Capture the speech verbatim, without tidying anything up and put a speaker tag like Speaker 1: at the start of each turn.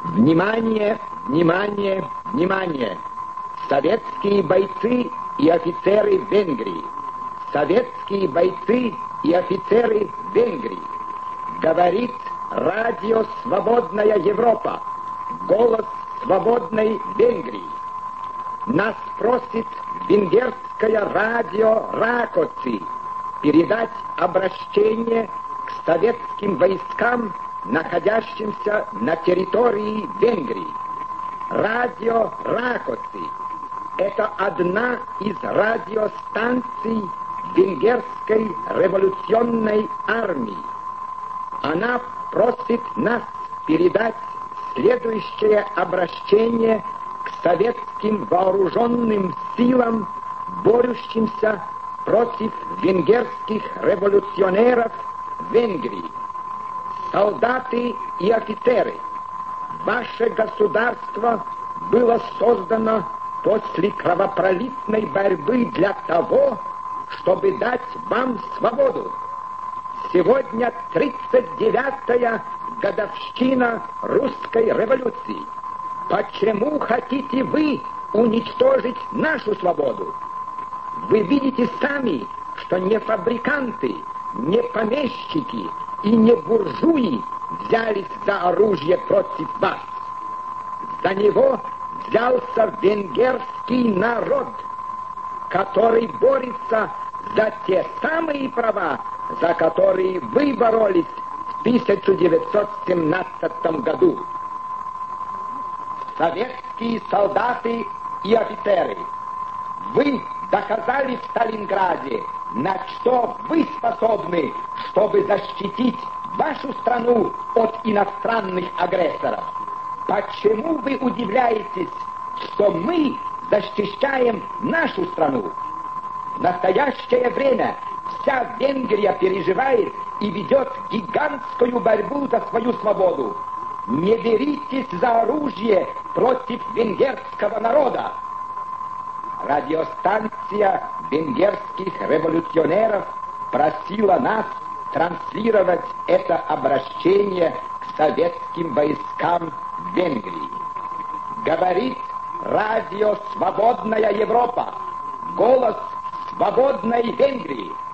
Speaker 1: Внимание, внимание, внимание! Советские бойцы и офицеры Венгрии! Советские бойцы и офицеры Венгрии! Говорит радио «Свободная Европа», голос свободной Венгрии. Нас просит венгерское радио «Ракоци» передать обращение к советским войскам, находящимся на территории Венгрии. Радио «Ракоци» — это одна из радиостанций венгерской революционной армии. Она просит нас передать следующее обращение к советским вооруженным силам, борющимся против венгерских революционеров в Венгрии. Солдаты и офицеры, ваше государство было создано после кровопролитной борьбы для того, чтобы дать вам свободу. Сегодня тридцать девятая годовщина русской революции. Почему хотите вы уничтожить нашу свободу? Вы видите сами, что не фабриканты, не помещики и не буржуи взялись за оружие против вас. За него взялся венгерский народ, который борется за те самые права, за которые вы боролись в тысяча девятьсот семнадцатом году. Советские солдаты и офицеры, вы доказали в Сталинграде, на что вы способны, чтобы защитить вашу страну от иностранных агрессоров. Почему вы удивляетесь, что мы защищаем нашу страну? В настоящее время вся Венгрия переживает и ведет гигантскую борьбу за свою свободу. Не беритесь за оружие против венгерского народа. Радиостанция венгерских революционеров просила нас транслировать это обращение к советским войскам в Венгрии. Говорит радио «Свободная Европа», голос свободной Венгрии.